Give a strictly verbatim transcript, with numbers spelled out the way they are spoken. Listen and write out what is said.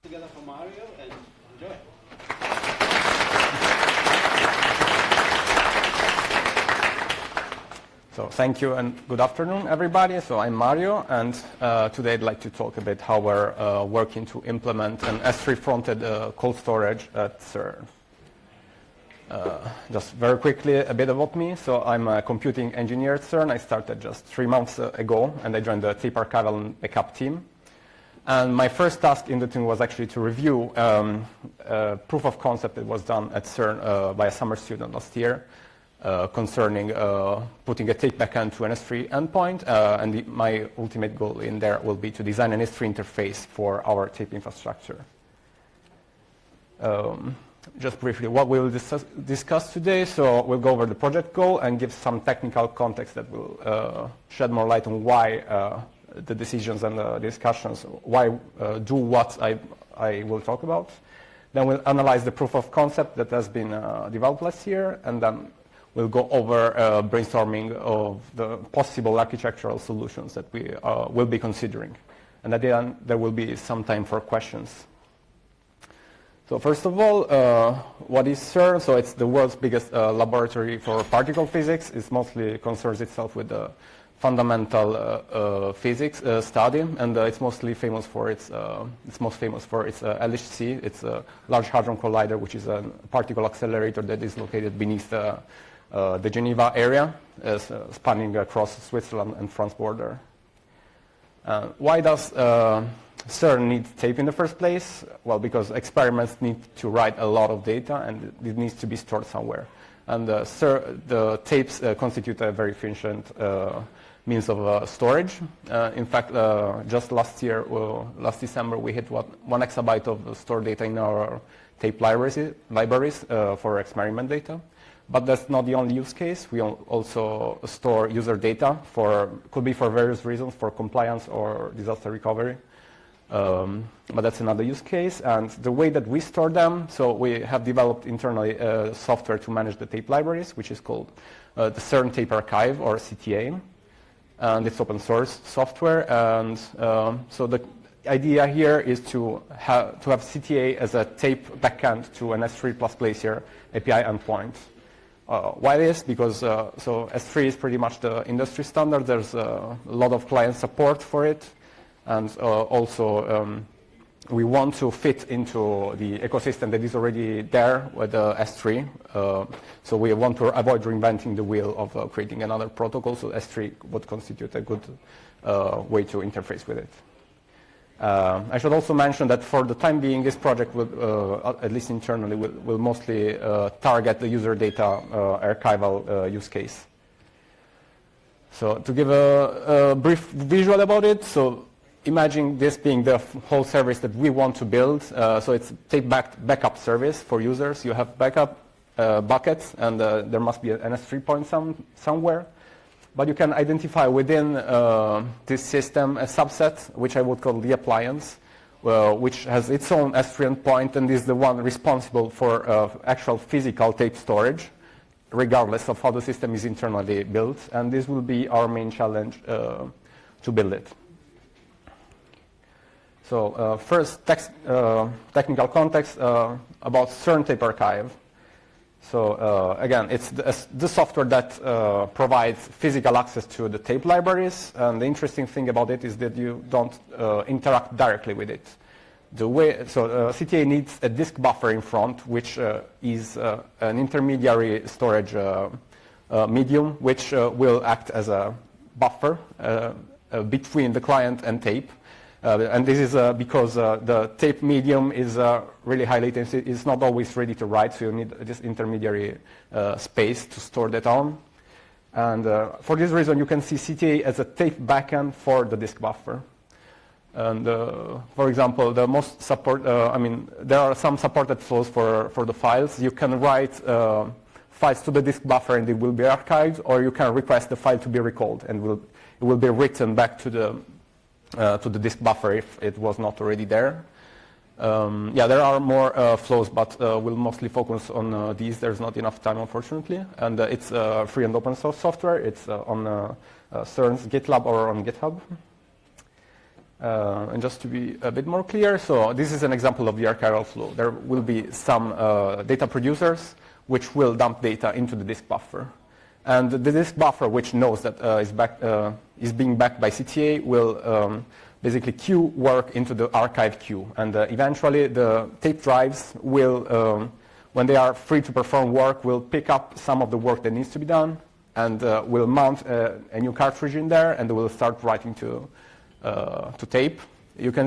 Together for Mario, and enjoy. So thank you and good afternoon, everybody. So I'm Mario, and uh, today I'd like to talk a bit how we're uh, working to implement an S three fronted uh, cold storage at CERN. Uh, just very quickly, a bit about me. So I'm a computing engineer at CERN. I started just three months uh, ago, and I joined the tape archival and backup team. And my first task in the team was actually to review um, a proof of concept that was done at CERN uh, by a summer student last year uh, concerning uh, putting a tape backend to an S three endpoint. Uh, and the, my ultimate goal in there will be to design an S three interface for our tape infrastructure. Um, just briefly, what we will dis discuss today. So we'll go over the project goal and give some technical context that will uh, shed more light on why uh, the decisions and the discussions, why uh, do what I, I will talk about. Then we'll analyze the proof of concept that has been uh, developed last year, and then we'll go over uh, brainstorming of the possible architectural solutions that we uh, will be considering. And at the end, there will be some time for questions. So first of all, uh, what is CERN? So it's the world's biggest uh, laboratory for particle physics. It mostly concerns itself with the fundamental uh, uh, physics uh, study, and uh, it's mostly famous for its, uh, it's most famous for its uh, L H C. It's a Large Hadron Collider, which is a particle accelerator that is located beneath the, uh, the Geneva area, uh, spanning across Switzerland and France border. Uh, why does uh, CERN need tape in the first place? Well, because experiments need to write a lot of data, and it needs to be stored somewhere. And uh, the tapes uh, constitute a very efficient uh, means of uh, storage. Uh, in fact, uh, just last year, uh, last December, we hit what, one exabyte of stored data in our tape libraries, libraries uh, for experiment data. But that's not the only use case. We also store user data for, could be for various reasons, for compliance or disaster recovery. Um, but that's another use case. And the way that we store them, so we have developed internally uh, software to manage the tape libraries, which is called uh, the CERN Tape Archive, or C T A. And it's open source software. And um, so the idea here is to have, to have C T A as a tape backend to an S three plus Glacier A P I endpoint. Uh, why this? Because uh, so S three is pretty much the industry standard. There's uh, a lot of client support for it. And uh, also, um, we want to fit into the ecosystem that is already there with the S three. Uh, so we want to avoid reinventing the wheel of uh, creating another protocol. So S three would constitute a good uh, way to interface with it. Uh, I should also mention that for the time being, this project will, uh, at least internally, will, will mostly uh, target the user data uh, archival uh, use case. So to give a, a brief visual about it, so imagine this being the whole service that we want to build. Uh, so it's tape back backup service for users. You have backup uh, buckets, and uh, there must be an S three point some, somewhere. But you can identify within uh, this system a subset, which I would call the appliance, uh, which has its own S three endpoint and is the one responsible for uh, actual physical tape storage, regardless of how the system is internally built. And this will be our main challenge uh, to build it. So uh, first, text, uh, technical context uh, about CERN Tape Archive. So uh, again, it's the, the software that uh, provides physical access to the tape libraries. And the interesting thing about it is that you don't uh, interact directly with it. The way, so uh, C T A needs a disk buffer in front, which uh, is uh, an intermediary storage uh, uh, medium, which uh, will act as a buffer uh, uh, between the client and tape. Uh, and this is uh, because uh, the tape medium is uh, really high latency. It's not always ready to write, so you need this intermediary uh, space to store that on. And uh, for this reason, you can see C T A as a tape backend for the disk buffer. And uh, for example, the most support, uh, I mean, there are some supported flows for, for the files. You can write uh, files to the disk buffer and it will be archived, or you can request the file to be recalled and will, it will be written back to the Uh, to the disk buffer if it was not already there. Um, yeah, there are more uh, flows, but uh, we'll mostly focus on uh, these. There's not enough time, unfortunately. And uh, it's uh, free and open source software. It's uh, on uh, uh, CERN's GitLab or on GitHub. Uh, and just to be a bit more clear, so this is an example of the archival flow. There will be some uh, data producers which will dump data into the disk buffer. And the disk buffer, which knows that uh, is, back, uh, is being backed by C T A, will um, basically queue work into the archive queue. And uh, eventually the tape drives will, um, when they are free to perform work, will pick up some of the work that needs to be done and uh, will mount uh, a new cartridge in there, and they will start writing to Uh, to tape. You can